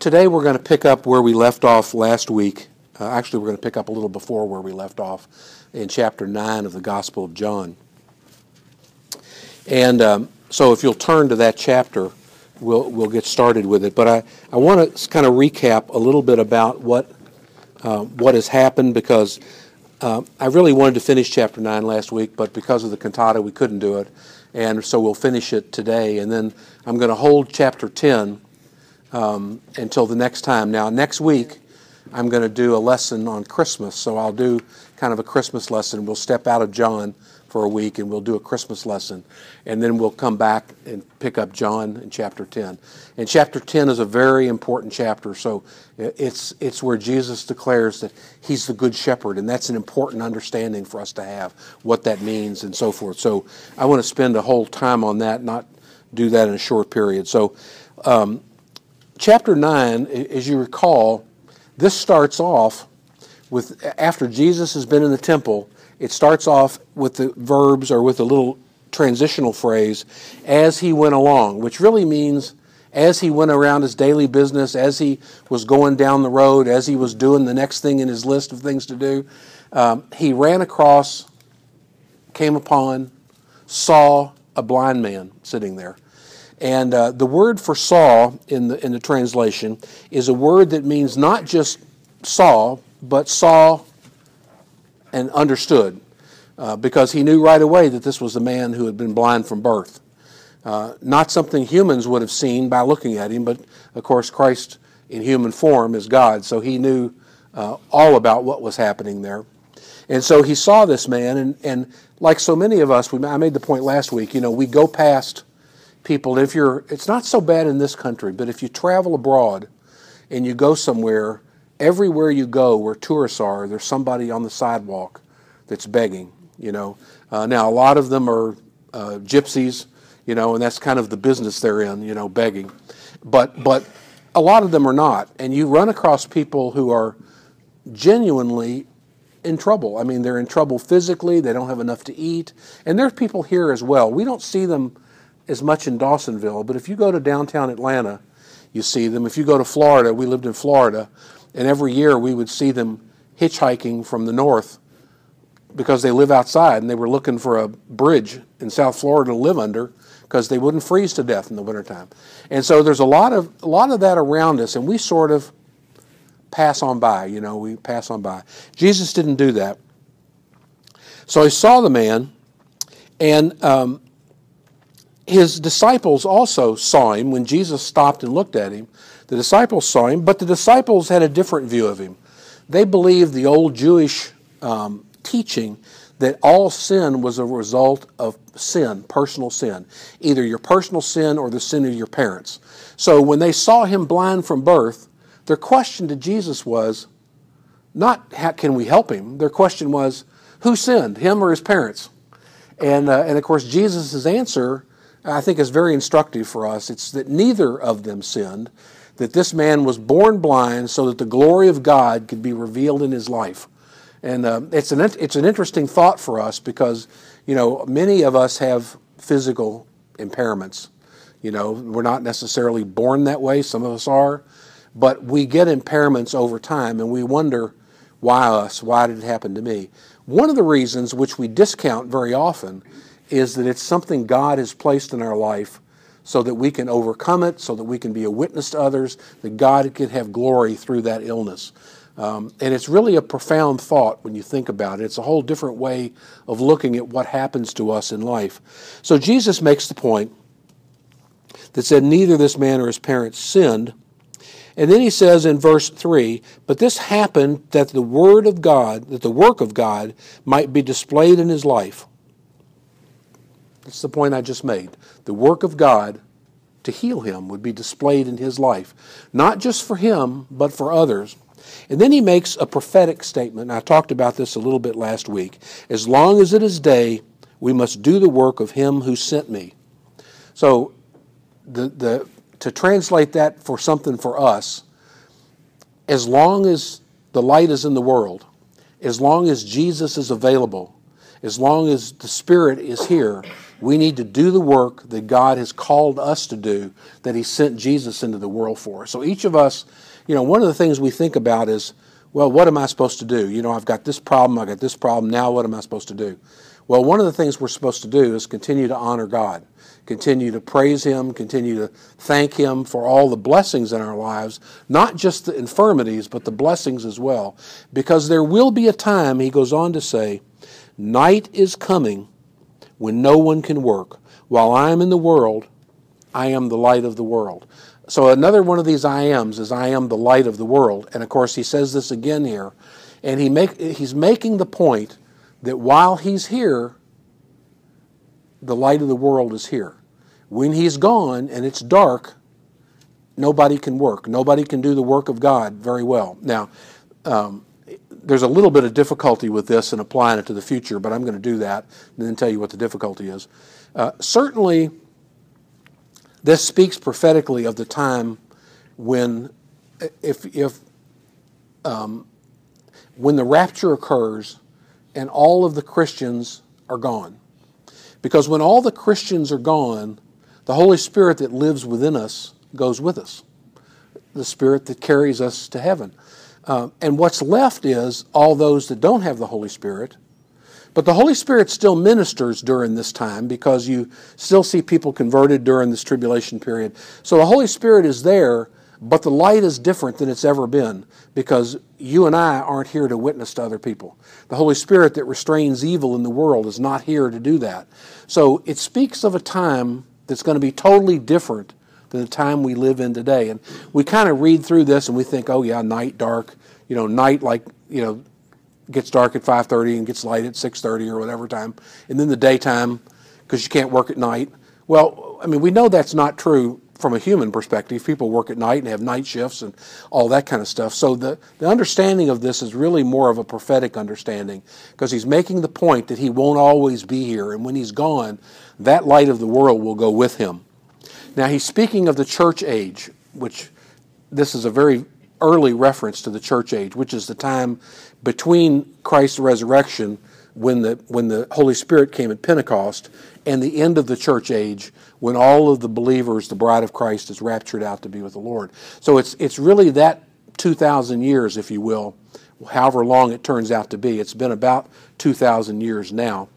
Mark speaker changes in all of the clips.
Speaker 1: Today we're going to pick up where we left off last week. Actually, we're going to pick up a little before where we left off in chapter 9 of the Gospel of John. And so if you'll turn to that chapter, we'll get started with it. But I want to kind of recap a little bit about what has happened, because I really wanted to finish chapter 9 last week, but because of the cantata we couldn't do it. And so we'll finish it today. And then I'm going to hold chapter 10 until the next time. Now, next week, I'm going to do a lesson on Christmas. So I'll do kind of a Christmas lesson. We'll step out of John for a week and we'll do a Christmas lesson. And then we'll come back and pick up John in chapter 10. And chapter 10 is a very important chapter. So it's where Jesus declares that he's the good shepherd. And that's an important understanding for us to have, what that means and so forth. So I want to spend a whole time on that, not do that in a short period. So chapter 9, as you recall, this starts off with, after Jesus has been in the temple, it starts off with the verbs, or with a little transitional phrase, as he went along, which really means as he went around his daily business, as he was going down the road, as he was doing the next thing in his list of things to do, he ran across, came upon, saw a blind man sitting there. And the word for saw in the translation is a word that means not just saw, but saw and understood, because he knew right away that this was a man who had been blind from birth. Not something humans would have seen by looking at him, but of course Christ in human form is God, so he knew all about what was happening there. And so he saw this man, and like so many of us, I made the point last week, we go past people. It's not so bad in this country, but if you travel abroad and you go somewhere, everywhere you go where tourists are, there's somebody on the sidewalk that's begging, Now, a lot of them are gypsies, and that's kind of the business they're in, begging. But a lot of them are not. And you run across people who are genuinely in trouble. I mean, they're in trouble physically. They don't have enough to eat. And there's people here as well. We don't see them as much in Dawsonville, but if you go to downtown Atlanta, you see them. If you go to Florida, we lived in Florida, and every year we would see them hitchhiking from the north because they live outside, and they were looking for a bridge in South Florida to live under because they wouldn't freeze to death in the wintertime. And so there's a lot of that around us, and we sort of pass on by, we pass on by. Jesus didn't do that. So he saw the man, and his disciples also saw him when Jesus stopped and looked at him. The disciples saw him, but the disciples had a different view of him. They believed the old Jewish teaching that all sin was a result of sin, personal sin, either your personal sin or the sin of your parents. So when they saw him blind from birth, their question to Jesus was not, how can we help him? Their question was, who sinned, him or his parents? And of course, Jesus' answer, I think, is very instructive for us. It's that neither of them sinned, that this man was born blind so that the glory of God could be revealed in his life. And it's an interesting thought for us because, many of us have physical impairments. We're not necessarily born that way. Some of us are. But we get impairments over time, and we wonder, why us? Why did it happen to me? One of the reasons, which we discount very often, is that it's something God has placed in our life so that we can overcome it, so that we can be a witness to others, that God can have glory through that illness. And it's really a profound thought when you think about it. It's a whole different way of looking at what happens to us in life. So Jesus makes the point that said neither this man or his parents sinned. And then he says in verse 3, but this happened that the word of God, that the work of God might be displayed in his life. That's the point I just made. The work of God to heal him would be displayed in his life, not just for him, but for others. And then he makes a prophetic statement. I talked about this a little bit last week. As long as it is day, we must do the work of him who sent me. So to translate that for something for us, as long as the light is in the world, as long as Jesus is available, as long as the Spirit is here, We need to do the work that God has called us to do, that He sent Jesus into the world for. So each of us, one of the things we think about is, well, what am I supposed to do? I've got this problem, now what am I supposed to do? Well, one of the things we're supposed to do is continue to honor God, continue to praise Him, continue to thank Him for all the blessings in our lives, not just the infirmities, but the blessings as well. Because there will be a time, he goes on to say, night is coming when no one can work. While I am in the world, I am the light of the world. So another one of these I ams is I am the light of the world. And of course he says this again here. And he's making the point that while he's here, the light of the world is here. When he's gone and it's dark, nobody can work. Nobody can do the work of God very well. Now, there's a little bit of difficulty with this and applying it to the future, but I'm going to do that and then tell you what the difficulty is. Certainly, this speaks prophetically of the time when, when the rapture occurs and all of the Christians are gone. Because when all the Christians are gone, the Holy Spirit that lives within us goes with us. The Spirit that carries us to heaven. And what's left is all those that don't have the Holy Spirit. But the Holy Spirit still ministers during this time because you still see people converted during this tribulation period. So the Holy Spirit is there, but the light is different than it's ever been because you and I aren't here to witness to other people. The Holy Spirit that restrains evil in the world is not here to do that. So it speaks of a time that's going to be totally different than the time we live in today. And we kind of read through this and we think, oh yeah, night, dark, night gets dark at 5:30 and gets light at 6:30 or whatever time. And then the daytime, because you can't work at night. Well, we know that's not true from a human perspective. People work at night and have night shifts and all that kind of stuff. So the understanding of this is really more of a prophetic understanding because he's making the point that he won't always be here. And when he's gone, that light of the world will go with him. Now he's speaking of the church age, which this is a very early reference to the church age, which is the time between Christ's resurrection when the Holy Spirit came at Pentecost and the end of the church age when all of the believers, the bride of Christ, is raptured out to be with the Lord. So it's really that 2,000 years, if you will, however long it turns out to be. It's been about 2,000 years now.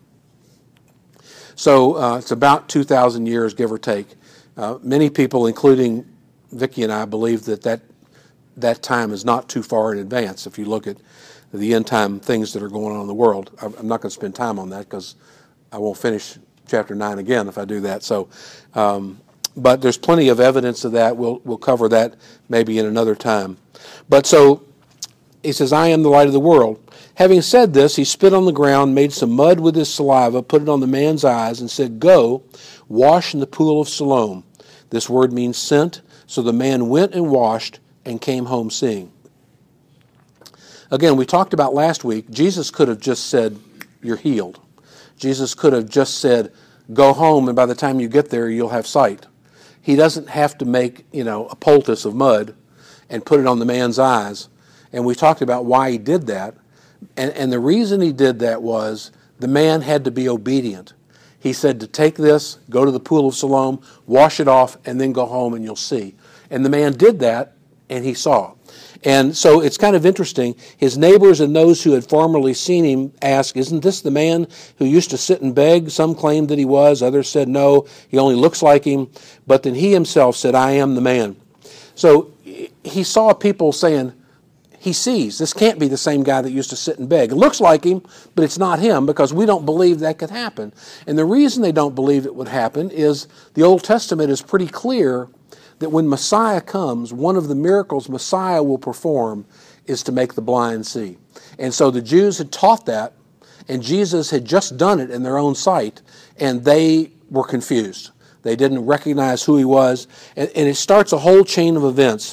Speaker 1: So it's about 2,000 years, give or take. Many people, including Vicki and I, believe that time is not too far in advance if you look at the end time things that are going on in the world. I'm not going to spend time on that because I won't finish chapter 9 again if I do that. So, but there's plenty of evidence of that. We'll cover that maybe in another time. But so he says, I am the light of the world. Having said this, he spit on the ground, made some mud with his saliva, put it on the man's eyes, and said, go, wash in the pool of Siloam. This word means sent. So the man went and washed and came home seeing. Again, we talked about last week, Jesus could have just said, you're healed. Jesus could have just said, go home, and by the time you get there, you'll have sight. He doesn't have to make, a poultice of mud and put it on the man's eyes. And we talked about why he did that. And the reason he did that was the man had to be obedient. He said to take this, go to the pool of Siloam, wash it off, and then go home and you'll see. And the man did that, and he saw. And so it's kind of interesting. His neighbors and those who had formerly seen him asked, isn't this the man who used to sit and beg? Some claimed that he was. Others said, no, he only looks like him. But then he himself said, I am the man. So he saw people saying, he sees. This can't be the same guy that used to sit and beg. It looks like him, but it's not him because we don't believe that could happen. And the reason they don't believe it would happen is the Old Testament is pretty clear that when Messiah comes, one of the miracles Messiah will perform is to make the blind see. And so the Jews had taught that, and Jesus had just done it in their own sight, and they were confused. They didn't recognize who he was, and it starts a whole chain of events.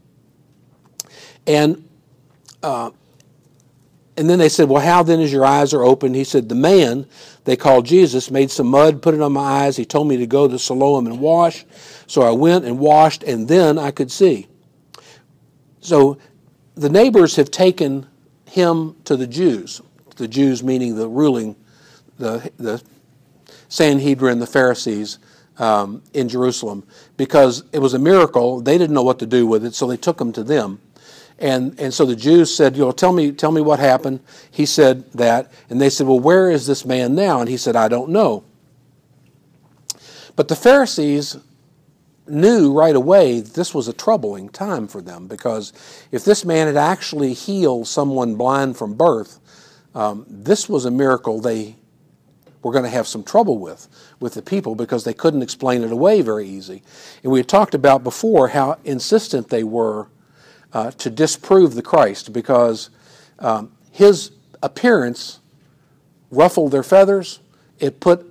Speaker 1: And then they said, well, how then is your eyes are opened? He said, the man they called Jesus made some mud, put it on my eyes. He told me to go to Siloam and wash. So I went and washed, and then I could see. So the neighbors have taken him to the Jews meaning the ruling, the Sanhedrin, the Pharisees in Jerusalem, because it was a miracle. They didn't know what to do with it, so they took him to them. And so the Jews said, tell me what happened. He said that, and they said, well, where is this man now? And he said, I don't know. But the Pharisees knew right away this was a troubling time for them, because if this man had actually healed someone blind from birth, this was a miracle they were going to have some trouble with the people, because they couldn't explain it away very easy. And we had talked about before how insistent they were to disprove the Christ, because his appearance ruffled their feathers. It put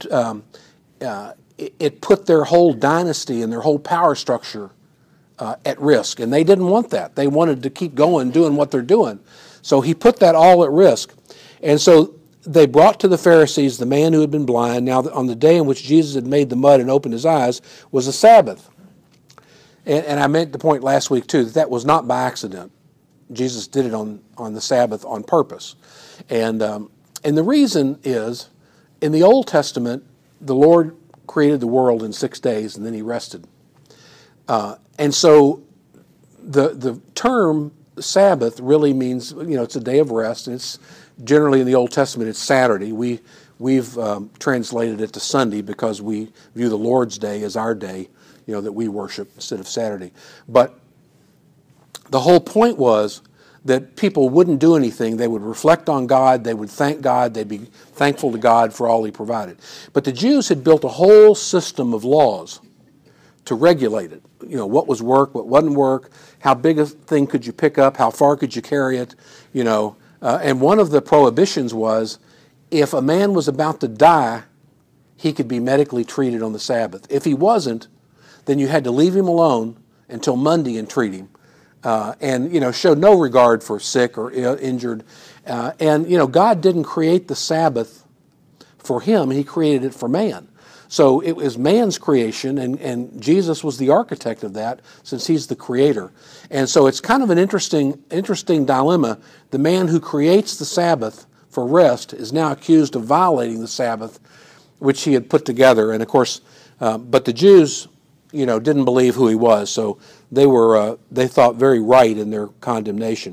Speaker 1: their whole dynasty and their whole power structure at risk, and they didn't want that. They wanted to keep going, doing what they're doing. So he put that all at risk. And so they brought to the Pharisees the man who had been blind. Now, on the day in which Jesus had made the mud and opened his eyes was a Sabbath. And I meant the point last week, too, that was not by accident. Jesus did it on the Sabbath on purpose. And the reason is, in the Old Testament, the Lord created the world in 6 days, and then he rested. And so the term Sabbath really means, it's a day of rest. And it's generally in the Old Testament, it's Saturday. We've translated it to Sunday because we view the Lord's Day as our day, that we worship instead of Saturday. But the whole point was that people wouldn't do anything. They would reflect on God. They would thank God. They'd be thankful to God for all he provided. But the Jews had built a whole system of laws to regulate it. What was work, what wasn't work, how big a thing could you pick up, how far could you carry it, and one of the prohibitions was, if a man was about to die, he could be medically treated on the Sabbath. If he wasn't, then you had to leave him alone until Monday and treat him. And showed no regard for sick or injured. And God didn't create the Sabbath for him. He created it for man. So it was man's creation, and Jesus was the architect of that, since he's the creator. And so it's kind of an interesting dilemma. The man who creates the Sabbath for rest is now accused of violating the Sabbath, which he had put together. And of course, but the Jews, didn't believe who he was, so they thought very right in their condemnation.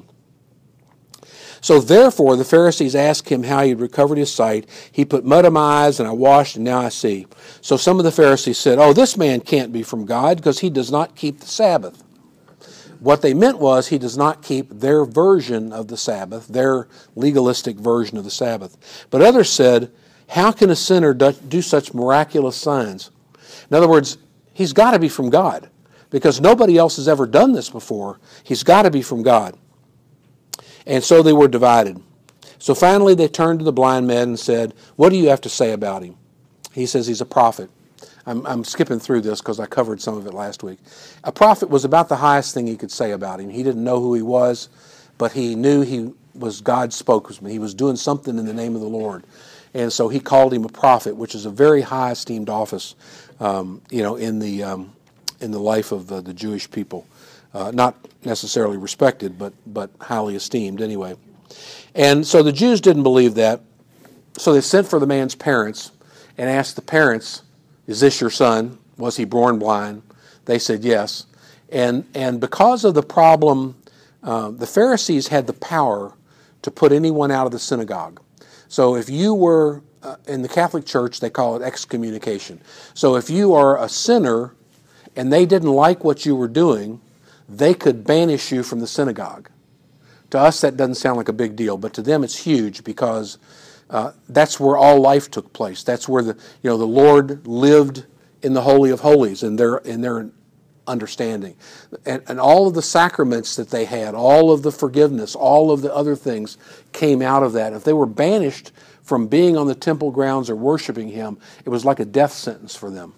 Speaker 1: So therefore the Pharisees asked him how he had recovered his sight. He put mud on my eyes, and I washed, and now I see. So some of the Pharisees said, oh, this man can't be from God, because he does not keep the Sabbath. What they meant was, he does not keep their version of the Sabbath, their legalistic version of the Sabbath. But others said, how can a sinner do such miraculous signs? In other words, he's got to be from God, because nobody else has ever done this before. He's got to be from God. And so they were divided. So finally they turned to the blind man and said, what do you have to say about him? He says he's a prophet. I'm skipping through this because I covered some of it last week. A prophet was about the highest thing he could say about him. He didn't know who he was, but he knew he was God's spokesman. He was doing something in the name of the Lord. And so he called him a prophet, which is a very high esteemed office, in the life of the Jewish people. Not necessarily respected, but highly esteemed anyway. And so the Jews didn't believe that. So they sent for the man's parents and asked the parents, is this your son? Was he born blind? They said yes. And because of the problem, the Pharisees had the power to put anyone out of the synagogue. So if you were, in the Catholic Church, they call it excommunication. So if you are a sinner and they didn't like what you were doing, they could banish you from the synagogue. To us, that doesn't sound like a big deal, but to them it's huge, because that's where all life took place. That's where the Lord lived in the Holy of Holies in their understanding. And all of the sacraments that they had, all of the forgiveness, all of the other things came out of that. If they were banished from being on the temple grounds or worshiping him, it was like a death sentence for them.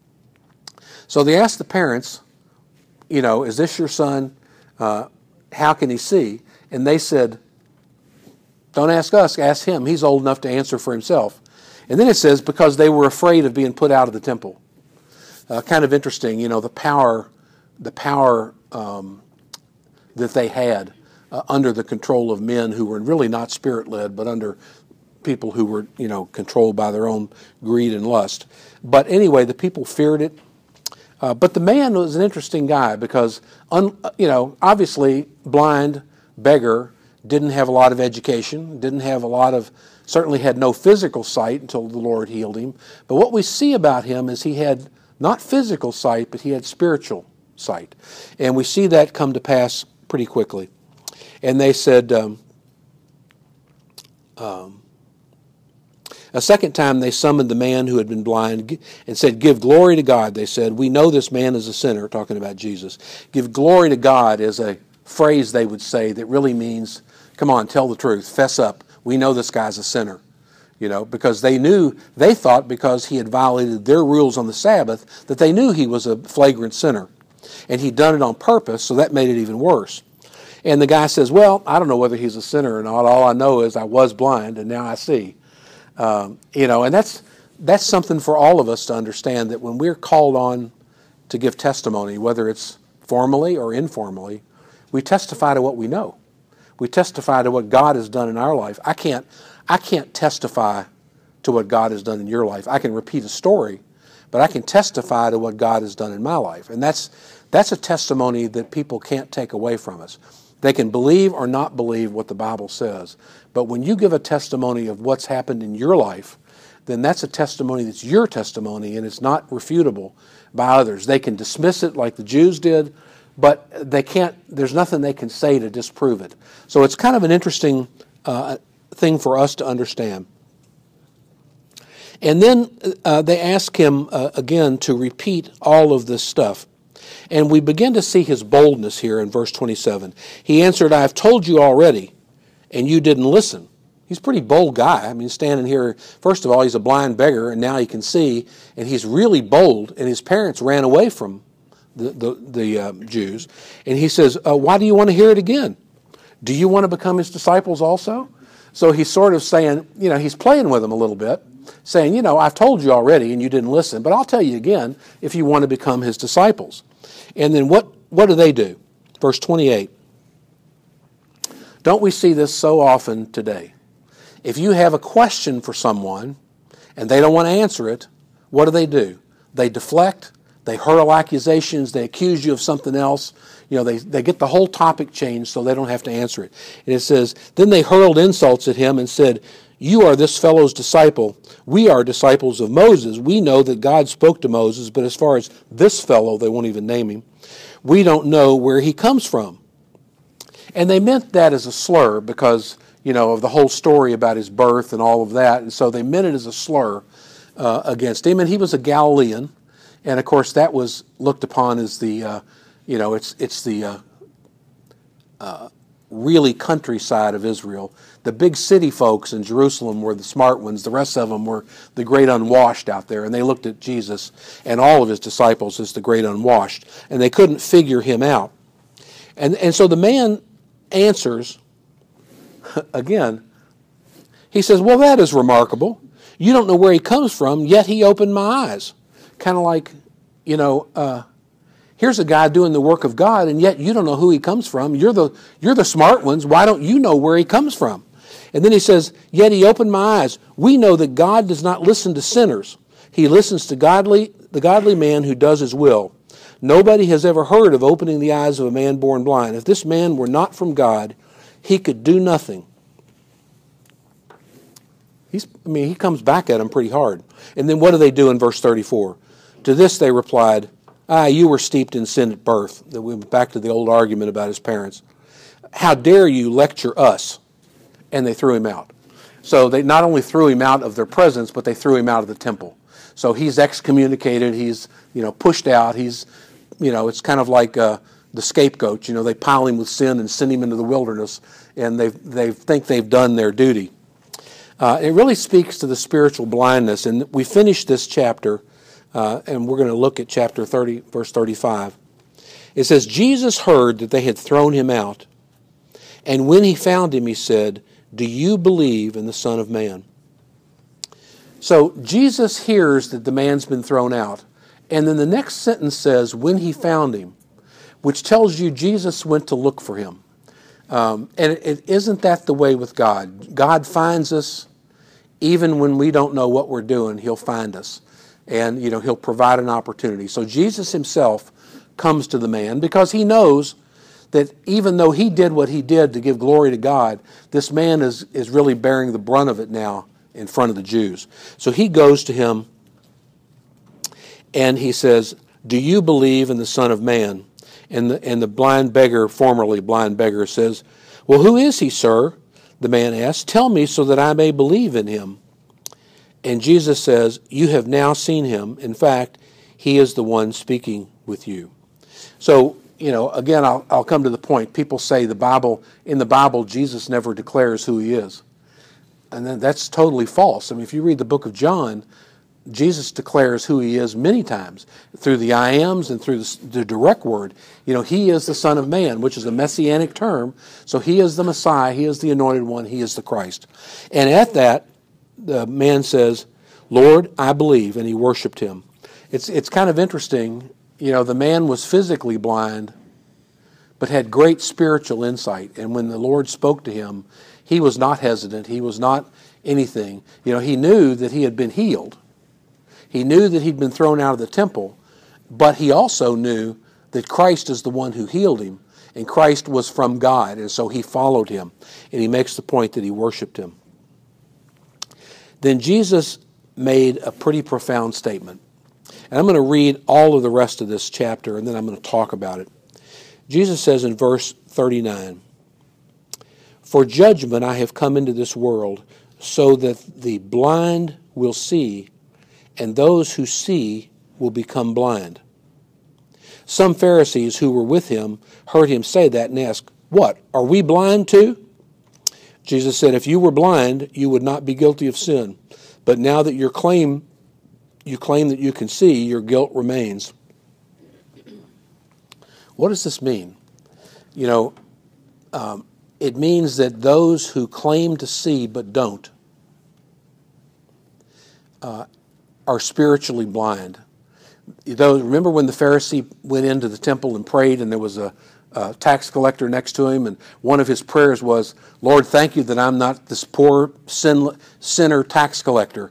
Speaker 1: So they asked the parents, is this your son? How can he see? And they said, don't ask us, ask him. He's old enough to answer for himself. And then it says, because they were afraid of being put out of the temple. Kind of interesting, the power that they had under the control of men who were really not spirit-led, but under people who were, controlled by their own greed and lust. But anyway, the people feared it. But the man was an interesting guy because, obviously blind, beggar, didn't have a lot of education, certainly had no physical sight until the Lord healed him. But what we see about him is he had not physical sight, but he had spiritual sight. And we see that come to pass pretty quickly. And they said, a second time they summoned the man who had been blind and said, "Give glory to God." They said, "We know this man is a sinner," talking about Jesus. Give glory to God is a phrase they would say that really means, come on, tell the truth, fess up. We know this guy's a sinner. Because they thought because he had violated their rules on the Sabbath, that they knew he was a flagrant sinner. And he'd done it on purpose, so that made it even worse. And the guy says, "Well, I don't know whether he's a sinner or not. All I know is I was blind and now I see." And that's something for all of us to understand, that when we're called on to give testimony, whether it's formally or informally, we testify to what we know. We testify to what God has done in our life. I can't testify to what God has done in your life. I can repeat a story, but I can testify to what God has done in my life. And that's a testimony that people can't take away from us. They can believe or not believe what the Bible says. But when you give a testimony of what's happened in your life, then that's a testimony that's your testimony, and it's not refutable by others. They can dismiss it like the Jews did, but there's nothing they can say to disprove it. So it's kind of an interesting thing for us to understand. And then they ask him again to repeat all of this stuff. And we begin to see his boldness here in verse 27. He answered, "I have told you already, and you didn't listen." He's a pretty bold guy. I mean, standing here, first of all, he's a blind beggar, and now he can see, and he's really bold, and his parents ran away from the Jews. And he says, "Why do you want to hear it again? Do you want to become his disciples also?" So he's sort of saying, he's playing with them a little bit, saying, "I've told you already, and you didn't listen, but I'll tell you again if you want to become his disciples." And then what do? Verse 28. Don't we see this so often today? If you have a question for someone and they don't want to answer it, what do? They deflect, they hurl accusations, they accuse you of something else. They get the whole topic changed so they don't have to answer it. And it says, "Then they hurled insults at him and said, 'You are this fellow's disciple. We are disciples of Moses. We know that God spoke to Moses, but as far as this fellow,'" they won't even name him, "'we don't know where he comes from.'" And they meant that as a slur because, of the whole story about his birth and all of that. And so they meant it as a slur against him. And he was a Galilean. And, of course, that was looked upon as the, it's the really countryside of Israel. The big city folks in Jerusalem were the smart ones. The rest of them were the great unwashed out there. And they looked at Jesus and all of his disciples as the great unwashed. And they couldn't figure him out. And so the man answers, again, he says, "Well, that is remarkable. You don't know where he comes from, yet he opened my eyes." Kind of like, here's a guy doing the work of God, and yet you don't know who he comes from. You're the smart ones. Why don't you know where he comes from? And then he says, "Yet he opened my eyes. We know that God does not listen to sinners. He listens to the godly man who does his will. Nobody has ever heard of opening the eyes of a man born blind. If this man were not from God, he could do nothing." He comes back at him pretty hard. And then what do they do in verse 34? To this they replied, "You were steeped in sin at birth." We went back to the old argument about his parents. "How dare you lecture us?" And they threw him out. So they not only threw him out of their presence, but they threw him out of the temple. So he's excommunicated. He's pushed out. He's it's kind of like the scapegoat. They pile him with sin and send him into the wilderness, and they think they've done their duty. It really speaks to the spiritual blindness. And we finish this chapter, and we're going to look at chapter 30, verse 35. It says, "Jesus heard that they had thrown him out, and when he found him, he said, 'Do you believe in the Son of Man?'" So Jesus hears that the man's been thrown out. And then the next sentence says, "when he found him," which tells you Jesus went to look for him. And it isn't that the way with God. God finds us. even when we don't know what we're doing, he'll find us. And, he'll provide an opportunity. So Jesus himself comes to the man because he knows that even though he did what he did to give glory to God, this man is really bearing the brunt of it now in front of the Jews. So he goes to him and he says, "Do you believe in the Son of Man?" And the blind beggar, formerly blind beggar, says, "Well, who is he, sir?" The man asks, "Tell me so that I may believe in him." And Jesus says, "You have now seen him. In fact, he is the one speaking with you." So, again, I'll come to the point. People say in the Bible, Jesus never declares who he is. And then that's totally false. I mean, if you read the book of John, Jesus declares who he is many times through the I ams and through the direct word. He is the Son of Man, which is a messianic term. So he is the Messiah. He is the anointed one. He is the Christ. And at that, the man says, "Lord, I believe," and he worshiped him. It's kind of interesting. The man was physically blind, but had great spiritual insight. And when the Lord spoke to him, he was not hesitant. He was not anything. He knew that he had been healed. He knew that he'd been thrown out of the temple, but he also knew that Christ is the one who healed him, and Christ was from God, and so he followed him. And he makes the point that he worshiped him. Then Jesus made a pretty profound statement. And I'm going to read all of the rest of this chapter, and then I'm going to talk about it. Jesus says in verse 39, "For judgment I have come into this world, so that the blind will see, and those who see will become blind." Some Pharisees who were with him heard him say that and asked, "What, are we blind too?" Jesus said, "If you were blind, you would not be guilty of sin. But now that you claim that you can see, your guilt remains." What does this mean? It means that those who claim to see but don't are spiritually blind. Remember when the Pharisee went into the temple and prayed, and there was a tax collector next to him, and one of his prayers was, "Lord, thank you that I'm not this poor sinner tax collector.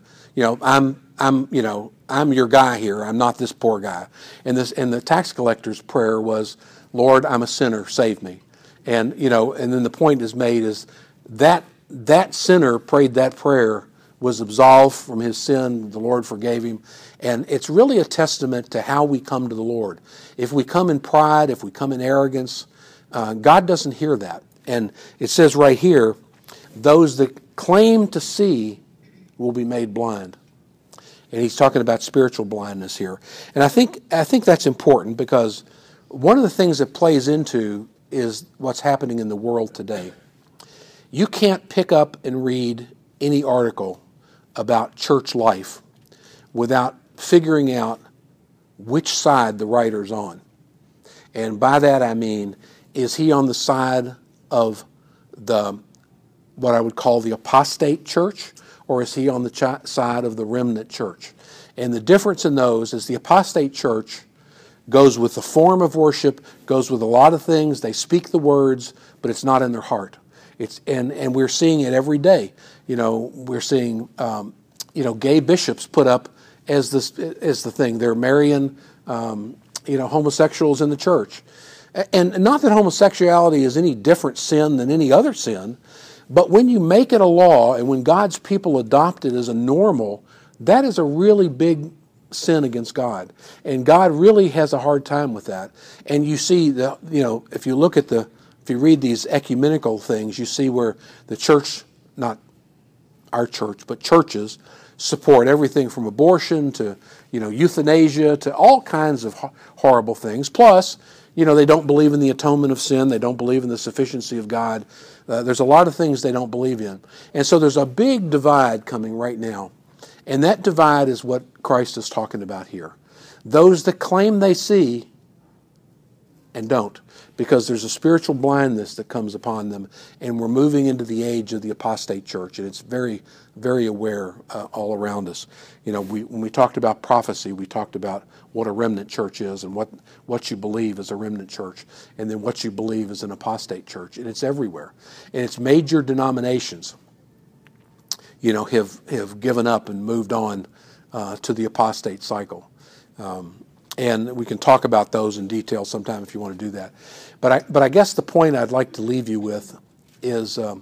Speaker 1: I'm your guy here. I'm not this poor guy." And the tax collector's prayer was, "Lord, I'm a sinner. Save me." And and then the point is made is that sinner prayed that prayer, was absolved from his sin. The Lord forgave him. And it's really a testament to how we come to the Lord. If we come in pride, if we come in arrogance, God doesn't hear that. And it says right here, those that claim to see will be made blind. And he's talking about spiritual blindness here. And I think that's important, because one of the things that plays into is what's happening in the world today. You can't pick up and read any article about church life without figuring out which side the writer's on. And by that I mean, is he on the side of what I would call the apostate church, or is he on the side of the remnant church? And the difference in those is the apostate church goes with the form of worship, goes with a lot of things. They speak the words, but it's not in their heart. And we're seeing it every day. We're seeing gay bishops put up as the thing. They're marrying homosexuals in the church. And not that homosexuality is any different sin than any other sin, but when you make it a law and when God's people adopt it as a normal, that is a really big sin against God. And God really has a hard time with that. And you see if you read these ecumenical things, you see where the church, not our church, but churches support everything from abortion to, euthanasia to all kinds of horrible things. Plus, they don't believe in the atonement of sin. They don't believe in the sufficiency of God. There's a lot of things they don't believe in. And so there's a big divide coming right now. And that divide is what Christ is talking about here. Those that claim they see and don't, because there's a spiritual blindness that comes upon them, and we're moving into the age of the apostate church, and it's very, very aware all around us. When we talked about prophecy, we talked about what a remnant church is and what you believe is a remnant church, and then what you believe is an apostate church, and it's everywhere. And it's major denominations. have given up and moved on to the apostate cycle. And we can talk about those in detail sometime if you want to do that. But I guess the point I'd like to leave you with is a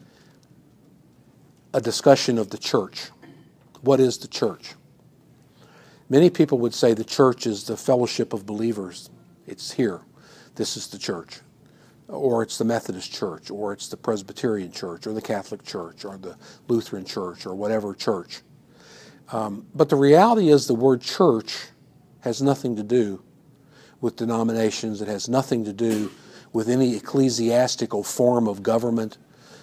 Speaker 1: discussion of the church. What is the church? Many people would say the church is the fellowship of believers. It's here. This is the church. Or it's the Methodist Church, or it's the Presbyterian Church, or the Catholic Church, or the Lutheran Church, or whatever church. But the reality is the word church has nothing to do with denominations. It has nothing to do with any ecclesiastical form of government.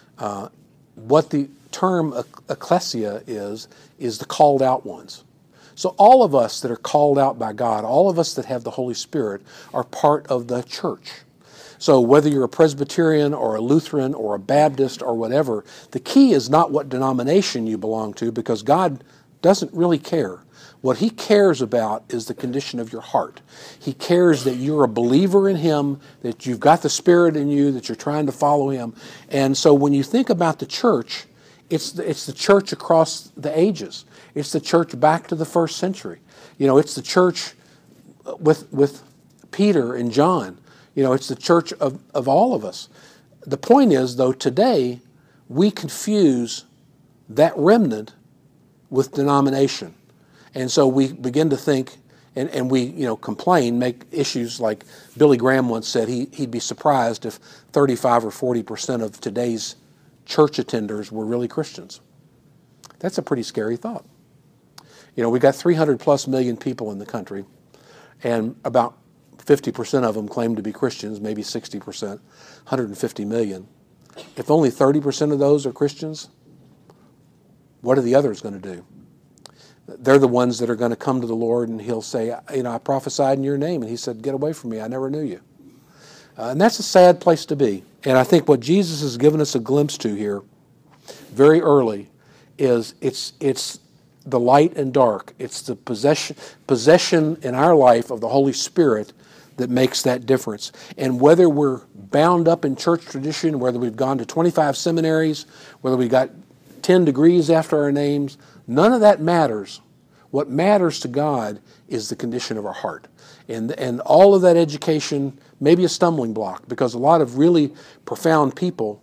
Speaker 1: What the term ecclesia is the called out ones. So all of us that are called out by God, all of us that have the Holy Spirit, are part of the church. So whether you're a Presbyterian or a Lutheran or a Baptist or whatever, the key is not what denomination you belong to, because God doesn't really care. What He cares about is the condition of your heart. He cares that you're a believer in Him, that you've got the Spirit in you, that you're trying to follow Him. And so when you think about the church, it's the church across the ages. It's the church back to the first century. It's the church with Peter and John. It's the church of all of us. The point is, though, today we confuse that remnant with denomination. And so we begin to think, and we complain, make issues like Billy Graham once said he'd be surprised if 35 or 40% of today's church attenders were really Christians. That's a pretty scary thought. We got 300 plus million people in the country, and about 50% of them claim to be Christians, maybe 60%, 150 million. If only 30% of those are Christians, what are the others going to do? They're the ones that are going to come to the Lord, and He'll say, I prophesied in your name. And He said, get away from me, I never knew you. And that's a sad place to be. And I think what Jesus has given us a glimpse to here very early is it's the light and dark. It's the possession in our life of the Holy Spirit that makes that difference. And whether we're bound up in church tradition, whether we've gone to 25 seminaries, whether we got 10 degrees after our names, none of that matters. What matters to God is the condition of our heart. And all of that education may be a stumbling block, because a lot of really profound people,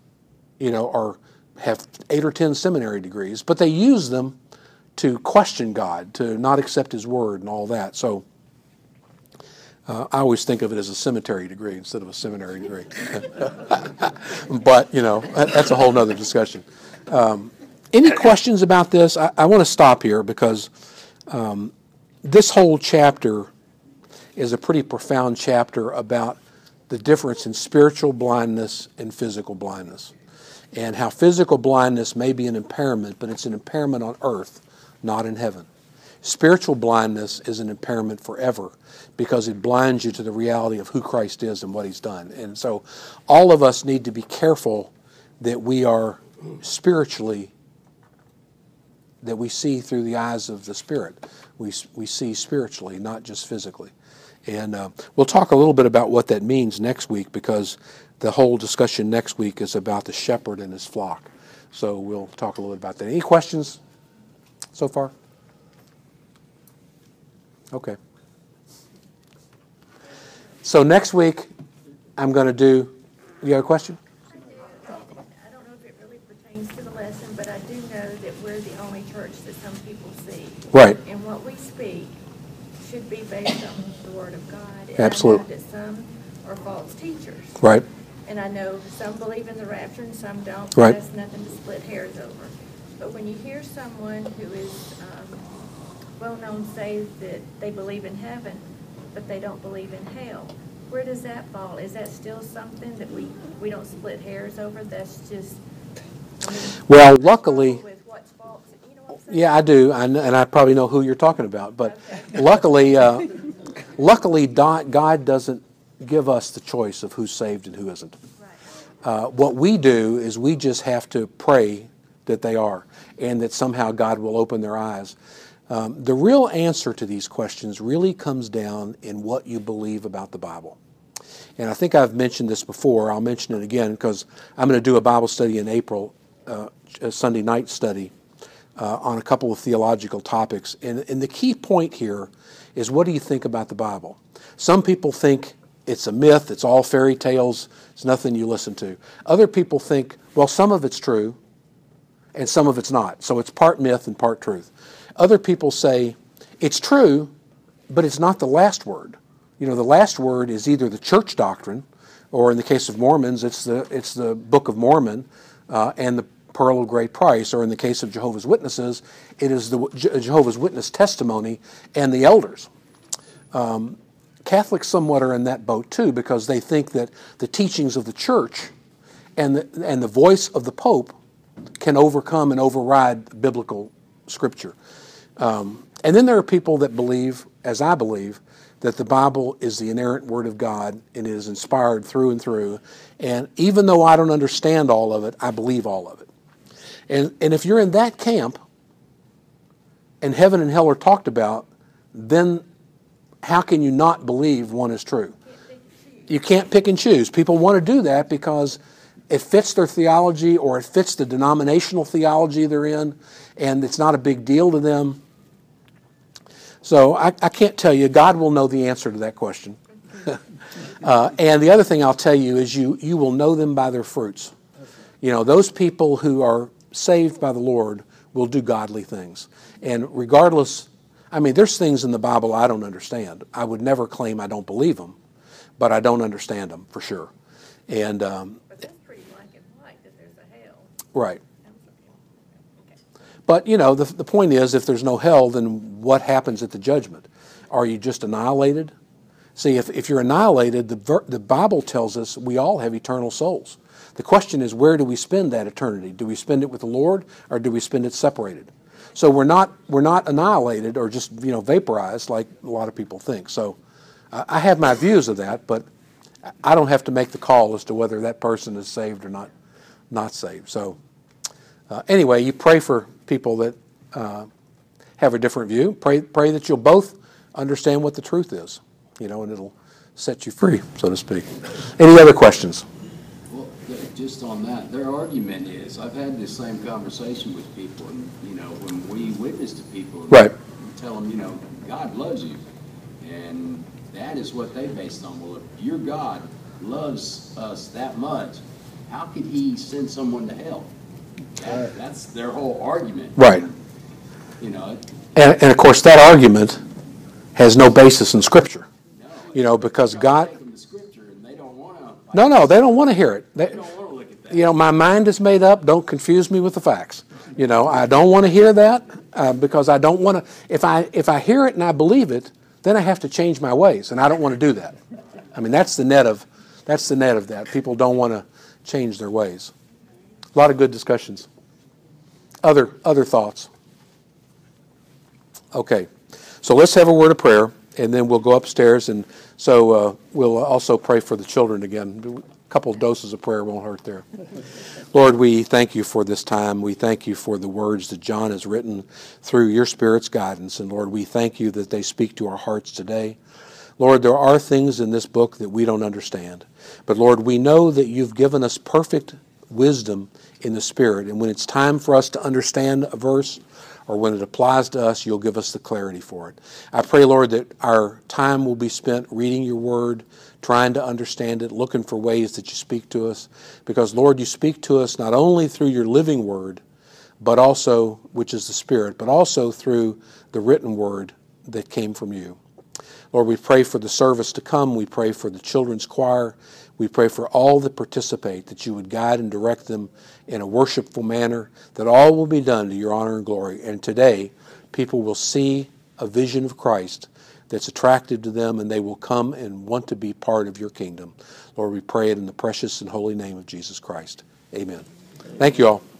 Speaker 1: have 8 or 10 seminary degrees, but they use them to question God, to not accept His word and all that. So I always think of it as a cemetery degree instead of a seminary degree. But, that's a whole other discussion. Any questions about this? I want to stop here because this whole chapter is a pretty profound chapter about the difference in spiritual blindness and physical blindness, and how physical blindness may be an impairment, but it's an impairment on earth, not in heaven. Spiritual blindness is an impairment forever, because it blinds you to the reality of who Christ is and what He's done. And so all of us need to be careful that we are spiritually, that we see through the eyes of the Spirit. We see spiritually, not just physically. And we'll talk a little bit about what that means next week, because the whole discussion next week is about the shepherd and his flock. So we'll talk a little bit about that. Any questions so far? Okay. So next week, I'm going to do, you got a question?
Speaker 2: I do. I don't know if it really pertains to the lesson, but I do know that we're the only church that some people see.
Speaker 1: Right.
Speaker 2: And what we speak should be based on the Word of God. And
Speaker 1: Absolutely.
Speaker 2: I know that some are false teachers.
Speaker 1: Right.
Speaker 2: And I know some believe in the rapture and some don't.
Speaker 1: Right.
Speaker 2: That's nothing to split hairs over. But when you hear someone who is well-known say that they believe in heaven, but they don't believe in hell, where does that fall? Is that still something that we don't split hairs over? That's just,
Speaker 1: Well, luckily,
Speaker 2: with what's false, you know what I'm saying?
Speaker 1: yeah, I do, and I probably know who you're talking about. But luckily, God doesn't give us the choice of who's saved and who isn't.
Speaker 2: Right.
Speaker 1: What we do is we just have to pray that they are, and that somehow God will open their eyes. The real answer to these questions really comes down in what you believe about the Bible. And I think I've mentioned this before. I'll mention it again because I'm going to do a Bible study in April a Sunday night study on a couple of theological topics. And the key point here is, what do you think about the Bible? Some people think it's a myth, it's all fairy tales, it's nothing you listen to. Other people think, well, some of it's true and some of it's not. So it's part myth and part truth. Other people say it's true, but it's not the last word. You know, the last word is either the church doctrine, or in the case of Mormons, it's the Book of Mormon and the Pearl of Great Price, or in the case of Jehovah's Witnesses, it is the Jehovah's Witness testimony and the elders. Catholics somewhat are in that boat too, because they think that the teachings of the church and the voice of the Pope can overcome and override biblical scripture. And then there are people that believe, as I believe, that the Bible is the inerrant Word of God and it is inspired through and through. And even though I don't understand all of it, I believe all of it. And if you're in that camp and heaven and hell are talked about, then how can you not believe one is true? You can't pick and choose. People want to do that because it fits their theology or it fits the denominational theology they're in, and it's not a big deal to them. So I can't tell you. God will know the answer to that question. And the other thing I'll tell you is you will know them by their fruits. You know, those people who are saved by the Lord will do godly things. And regardless, I mean, there's things in the Bible I don't understand. I would never claim I don't believe them, but I don't understand them for sure. And
Speaker 2: But that's pretty black and white, that there's a hell.
Speaker 1: right.
Speaker 2: Okay.
Speaker 1: But, you know, the point is, if there's no hell, then what happens at the judgment? Are you just annihilated? See, if you're annihilated, the Bible tells us we all have eternal souls. The question is, where do we spend that eternity? Do we spend it with the Lord, or do we spend it separated? So we're not annihilated or just, you know, vaporized like a lot of people think. So I have my views of that, but I don't have to make the call as to whether that person is saved or not saved. So anyway, you pray for people that have a different view. Pray that you'll both understand what the truth is, you know, and it'll set you free, so to speak. Any other questions?
Speaker 3: Well, just on that, their argument is, I've had this same conversation with people, and, you know, when we witness to people,
Speaker 1: Right.
Speaker 3: we tell them, you know, God loves you, and that is what they based on. Well, if your God loves us that much, how could he send someone to hell? That's their whole argument.
Speaker 1: Right.
Speaker 3: You know,
Speaker 1: And of course, that argument has no basis in Scripture.
Speaker 3: no.
Speaker 1: You know, because
Speaker 3: Try to
Speaker 1: God...
Speaker 3: take them to Scripture, and they don't want to.
Speaker 1: No, they don't want to hear it.
Speaker 3: They don't want to look at that.
Speaker 1: You know, my mind is made up. Don't confuse me with the facts. You know, I don't want to hear that because I don't want to. If I hear it and I believe it, then I have to change my ways, and I don't want to do that. I mean, that's the net of that. People don't want to change their ways. A lot of good discussions. Other thoughts? Okay, so let's have a word of prayer, and then we'll go upstairs, and so we'll also pray for the children again. A couple of doses of prayer won't hurt there. Lord, we thank you for this time. We thank you for the words that John has written through your Spirit's guidance, and Lord, we thank you that they speak to our hearts today. Lord, there are things in this book that we don't understand, but Lord, we know that you've given us perfect wisdom in the Spirit, and when it's time for us to understand a verse, or when it applies to us, you'll give us the clarity for it. I pray, Lord, that our time will be spent reading your word, trying to understand it, looking for ways that you speak to us. Because, Lord, you speak to us not only through your living word, but also, which is the Spirit, but also through the written word that came from you. Lord, we pray for the service to come. We pray for the children's choir. We pray for all that participate, that you would guide and direct them in a worshipful manner, that all will be done to your honor and glory. And today, people will see a vision of Christ that's attractive to them, and they will come and want to be part of your kingdom. Lord, we pray it in the precious and holy name of Jesus Christ. Amen. Thank you all.